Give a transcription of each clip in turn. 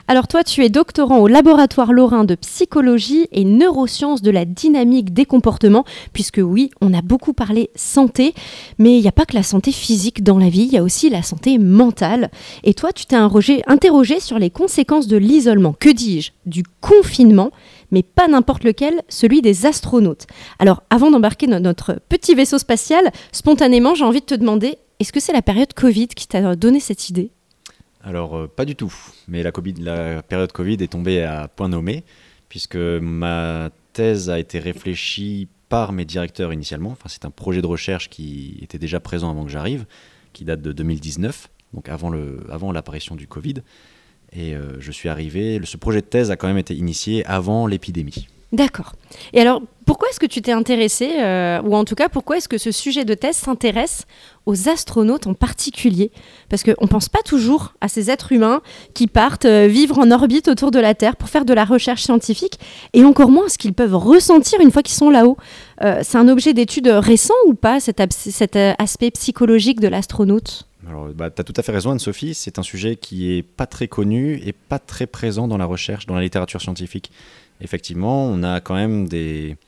Alors toi, tu es doctorant au laboratoire lorrain de psychologie et neurosciences de la dynamique des comportements, puisque oui, on a beaucoup parlé santé, mais il n'y a pas que la santé physique dans la vie, il y a aussi la santé mentale. Et toi, tu t'es interrogé sur les conséquences de l'isolement, que dis-je, du confinement, mais pas n'importe lequel, celui des astronautes. Alors, avant d'embarquer dans notre petit vaisseau spatial, spontanément, j'ai envie de te demander, est-ce que c'est la période Covid qui t'a donné cette idée ? Alors, pas du tout. Mais la période Covid est tombée à point nommé, puisque ma thèse a été réfléchie par mes directeurs initialement. Enfin, c'est un projet de recherche qui était déjà présent avant que j'arrive, qui date de 2019, donc avant l'apparition du Covid. Et je suis arrivé, ce projet de thèse a quand même été initié avant l'épidémie. D'accord. Et alors, pourquoi est-ce que tu t'es intéressé, ou en tout cas, pourquoi est-ce que ce sujet de thèse s'intéresse aux astronautes en particulier ? Parce qu'on ne pense pas toujours à ces êtres humains qui partent vivre en orbite autour de la Terre pour faire de la recherche scientifique, et encore moins ce qu'ils peuvent ressentir une fois qu'ils sont là-haut. C'est un objet d'étude récent ou pas, cet aspect psychologique de l'astronaute ? Alors, tu as tout à fait raison, Anne-Sophie, c'est un sujet qui n'est pas très connu et pas très présent dans la recherche, dans la littérature scientifique. Effectivement, on a quand même des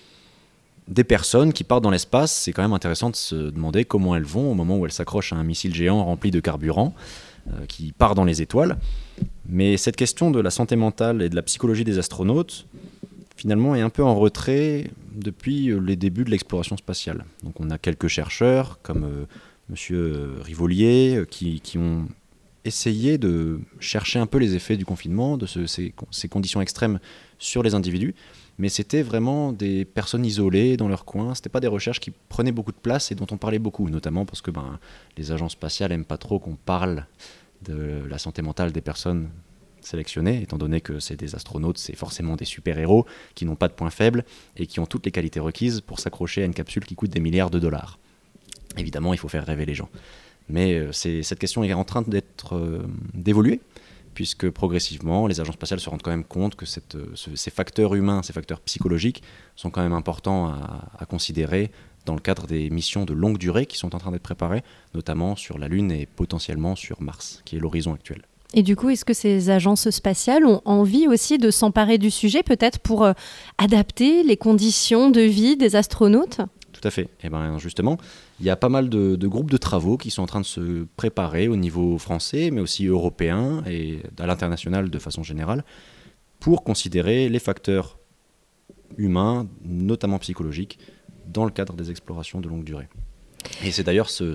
personnes qui partent dans l'espace. C'est quand même intéressant de se demander comment elles vont au moment où elles s'accrochent à un missile géant rempli de carburant qui part dans les étoiles. Mais cette question de la santé mentale et de la psychologie des astronautes, finalement, est un peu en retrait depuis les débuts de l'exploration spatiale. Donc on a quelques chercheurs comme Monsieur Rivolier qui ont essayé de chercher un peu les effets du confinement, de ces conditions extrêmes sur les individus, mais c'était vraiment des personnes isolées dans leur coin. C'était pas des recherches qui prenaient beaucoup de place et dont on parlait beaucoup, notamment parce que les agences spatiales aiment pas trop qu'on parle de la santé mentale des personnes sélectionnées, étant donné que c'est des astronautes, c'est forcément des super-héros qui n'ont pas de points faibles et qui ont toutes les qualités requises pour s'accrocher à une capsule qui coûte des milliards de dollars. Évidemment, il faut faire rêver les gens. Mais cette question est en train d'évoluer, puisque progressivement, les agences spatiales se rendent quand même compte que ces facteurs humains, ces facteurs psychologiques, sont quand même importants à considérer dans le cadre des missions de longue durée qui sont en train d'être préparées, notamment sur la Lune et potentiellement sur Mars, qui est l'horizon actuel. Et du coup, est-ce que ces agences spatiales ont envie aussi de s'emparer du sujet, peut-être pour adapter les conditions de vie des astronautes ? Tout à fait. Et bien justement, il y a pas mal de groupes de travaux qui sont en train de se préparer au niveau français, mais aussi européen et à l'international de façon générale, pour considérer les facteurs humains, notamment psychologiques, dans le cadre des explorations de longue durée. Et c'est d'ailleurs ce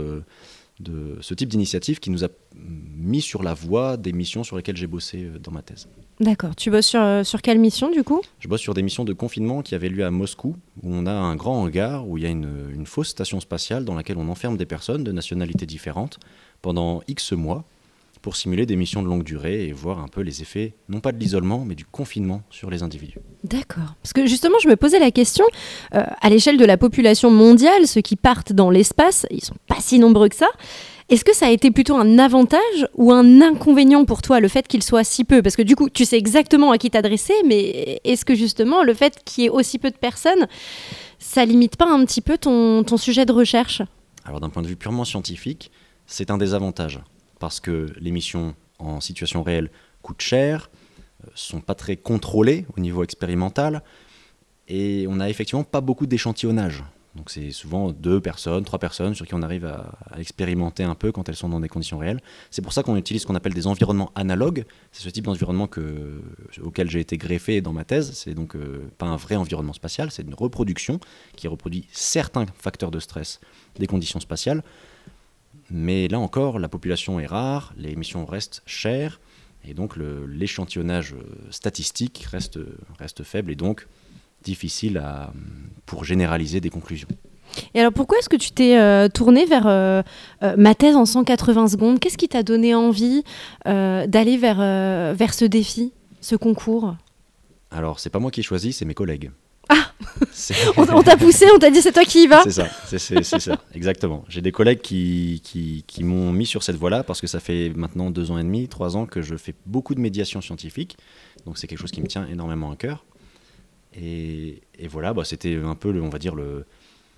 type d'initiative qui nous a mis sur la voie des missions sur lesquelles j'ai bossé dans ma thèse. D'accord. Tu bosses sur quelle mission du coup ? Je bosse sur des missions de confinement qui avaient lieu à Moscou, où on a un grand hangar, où il y a une fausse station spatiale dans laquelle on enferme des personnes de nationalités différentes pendant X mois pour simuler des missions de longue durée et voir un peu les effets, non pas de l'isolement, mais du confinement sur les individus. D'accord. Parce que justement, je me posais la question, à l'échelle de la population mondiale, ceux qui partent dans l'espace, ils ne sont pas si nombreux que ça. Est-ce que ça a été plutôt un avantage ou un inconvénient pour toi, le fait qu'il soit si peu ? Parce que du coup, tu sais exactement à qui t'adresser, mais est-ce que justement, le fait qu'il y ait aussi peu de personnes, ça limite pas un petit peu ton sujet de recherche ? Alors d'un point de vue purement scientifique, c'est un désavantage, parce que les missions en situation réelle coûtent cher, sont pas très contrôlées au niveau expérimental, et on n'a effectivement pas beaucoup d'échantillonnage. Donc c'est souvent 2 personnes, 3 personnes sur qui on arrive à expérimenter un peu quand elles sont dans des conditions réelles. C'est pour ça qu'on utilise ce qu'on appelle des environnements analogues. C'est ce type d'environnement auquel j'ai été greffé dans ma thèse. C'est donc pas un vrai environnement spatial, c'est une reproduction qui reproduit certains facteurs de stress des conditions spatiales. Mais là encore, la population est rare, les missions restent chères, et donc l'échantillonnage statistique reste faible, et donc difficile pour généraliser des conclusions. Et alors pourquoi est-ce que tu t'es tourné vers ma thèse en 180 secondes ? Qu'est-ce qui t'a donné envie d'aller vers ce défi, ce concours ? Alors c'est pas moi qui ai choisi, c'est mes collègues. Ah on t'a poussé, on t'a dit c'est toi qui y vas ? C'est ça, exactement. J'ai des collègues qui m'ont mis sur cette voie-là parce que ça fait maintenant 2 ans et demi, 3 ans que je fais beaucoup de médiation scientifique, donc c'est quelque chose qui me tient énormément à cœur. Et voilà, c'était un peu, on va dire,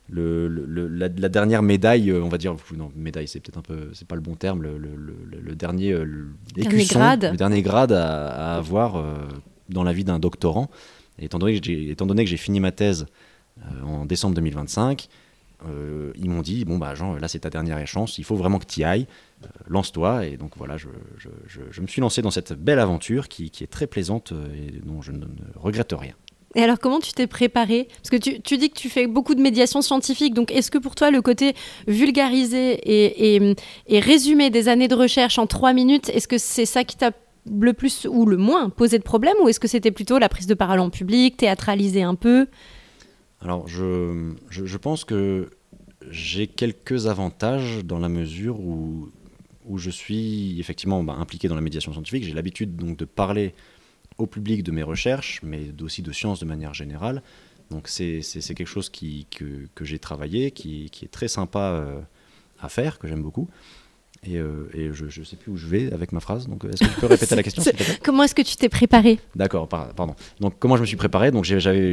la dernière médaille, on va dire, non, médaille, c'est peut-être un peu, c'est pas le bon terme, le dernier écusson, le dernier grade à avoir dans la vie d'un doctorant. Et étant donné que j'ai fini ma thèse en décembre 2025, ils m'ont dit, bon bah Jean, là c'est ta dernière chance, il faut vraiment que tu y ailles, lance-toi. Et donc voilà, je me suis lancé dans cette belle aventure qui est très plaisante et dont je ne regrette rien. Et alors, comment tu t'es préparé ? Parce que tu dis que tu fais beaucoup de médiation scientifique, donc est-ce que pour toi, le côté vulgarisé et résumé des années de recherche en 3 minutes, est-ce que c'est ça qui t'a le plus ou le moins posé de problème, ou est-ce que c'était plutôt la prise de parole en public, théâtraliser un peu ? Alors, je pense que j'ai quelques avantages dans la mesure où je suis effectivement impliqué dans la médiation scientifique. J'ai l'habitude donc de parler au public de mes recherches, mais aussi de sciences de manière générale. Donc c'est quelque chose que j'ai travaillé, qui est très sympa à faire, que j'aime beaucoup. Et je ne sais plus où je vais avec ma phrase, donc est-ce que tu peux répéter la question, s'il te plaît ? Comment est-ce que tu t'es préparé ? D'accord, pardon. Donc comment je me suis préparé ? Donc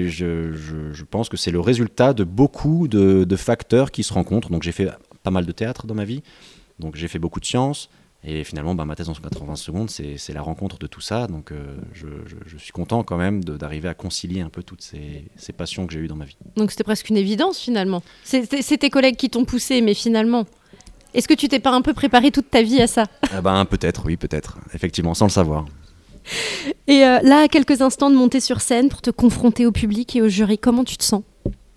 je pense que c'est le résultat de beaucoup de facteurs qui se rencontrent. Donc j'ai fait pas mal de théâtre dans ma vie, donc j'ai fait beaucoup de sciences. Et finalement, ma thèse en 80 secondes, c'est la rencontre de tout ça. Donc je suis content quand même d'arriver à concilier un peu toutes ces passions que j'ai eues dans ma vie. Donc c'était presque une évidence finalement. C'est tes collègues qui t'ont poussé, mais finalement, est-ce que tu t'es pas un peu préparé toute ta vie à ça ? Peut-être, oui, peut-être. Effectivement, sans le savoir. Et là, à quelques instants de monter sur scène pour te confronter au public et au jury, comment tu te sens ?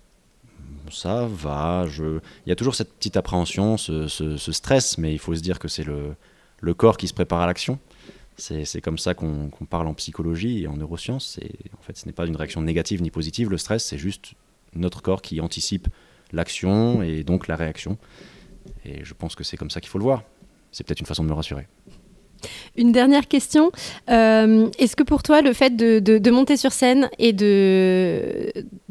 Ça va. Il y a toujours cette petite appréhension, ce stress, mais il faut se dire que c'est le corps qui se prépare à l'action. C'est comme ça qu'on parle en psychologie et en neurosciences. En fait, ce n'est pas une réaction négative ni positive. Le stress, c'est juste notre corps qui anticipe l'action et donc la réaction. Et je pense que c'est comme ça qu'il faut le voir. C'est peut-être une façon de me rassurer. Une dernière question. Est-ce que pour toi, le fait de monter sur scène et de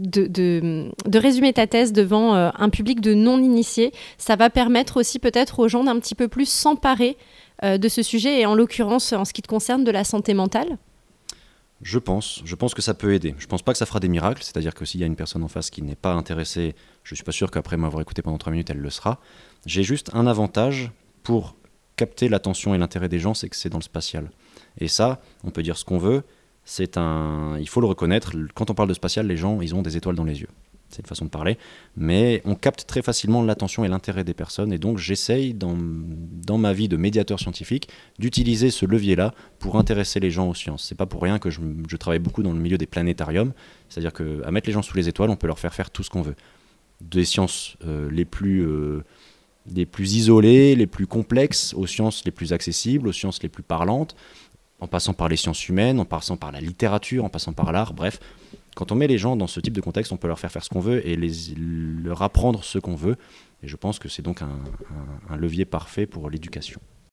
résumer ta thèse devant un public de non-initiés, ça va permettre aussi peut-être aux gens d'un petit peu plus s'emparer de ce sujet, et en l'occurrence, en ce qui te concerne, de la santé mentale ? Je pense que ça peut aider. Je ne pense pas que ça fera des miracles, c'est-à-dire que s'il y a une personne en face qui n'est pas intéressée, je ne suis pas sûr qu'après m'avoir écouté pendant 3 minutes, elle le sera. J'ai juste un avantage pour capter l'attention et l'intérêt des gens, c'est que c'est dans le spatial. Et ça, on peut dire ce qu'on veut, il faut le reconnaître, quand on parle de spatial, les gens, ils ont des étoiles dans les yeux. C'est une façon de parler, mais on capte très facilement l'attention et l'intérêt des personnes, et donc j'essaye, dans ma vie de médiateur scientifique, d'utiliser ce levier-là pour intéresser les gens aux sciences. C'est pas pour rien que je travaille beaucoup dans le milieu des planétariums, c'est-à-dire qu'à mettre les gens sous les étoiles, on peut leur faire tout ce qu'on veut. Des sciences les plus isolées, les plus complexes, aux sciences les plus accessibles, aux sciences les plus parlantes, en passant par les sciences humaines, en passant par la littérature, en passant par l'art, bref. Quand on met les gens dans ce type de contexte, on peut leur faire ce qu'on veut et leur apprendre ce qu'on veut. Et je pense que c'est donc un levier parfait pour l'éducation.